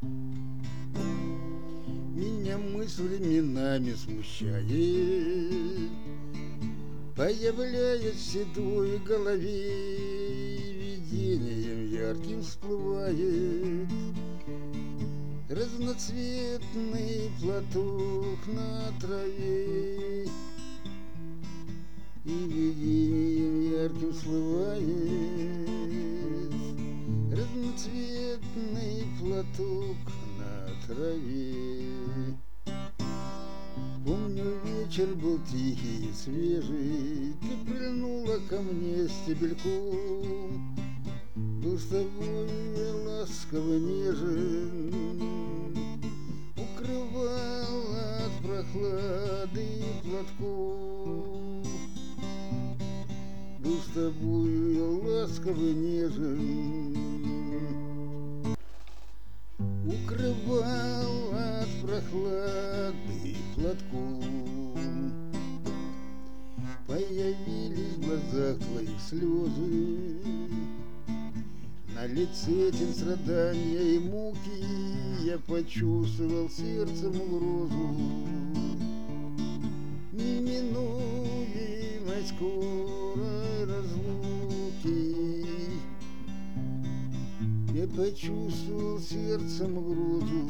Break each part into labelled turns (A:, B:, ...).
A: Меня мысль временами смущает, появляясь в седой голове, видением ярким всплывает разноцветный платок на траве, и видением ярким всплывает разноцветный платок на траве. Помню, вечер был тихий и свежий, ты прильнула ко мне стебельком. Был с тобой я ласково нежен, укрывал от прохлады платком. Был с тобой я ласково нежен, укрывал от прохлады платком. Появились в глазах твоих слезы, на лице тень страдания и муки, я почувствовал сердцем угрозу неминуемой скорой разлуки. Я почувствовал сердцем угрозу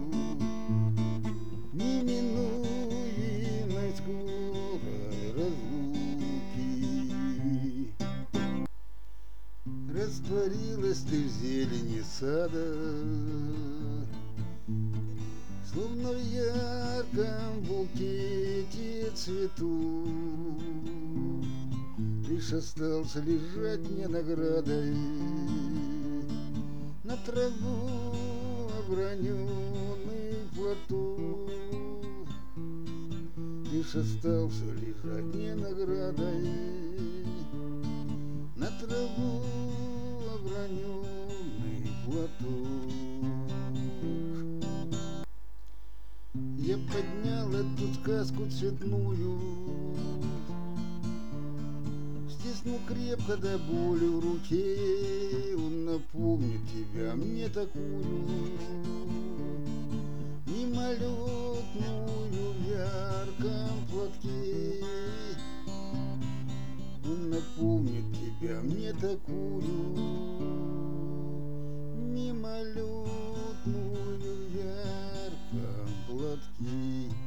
A: неминуемой скорой разлуки. Растворилась ты в зелени сада, словно в ярком букете цветов. Лишь остался лежать мне наградой на траву оброненный платок. Лишь остался лежать мне наградой на траву оброненный платок. Я поднял эту сказку цветную, стиснул крепко до боли в руке. Он напомнит тебя мне такую, мимолетную в ярком платке. Он напомнит тебя мне такую, мимолетную в ярком платке.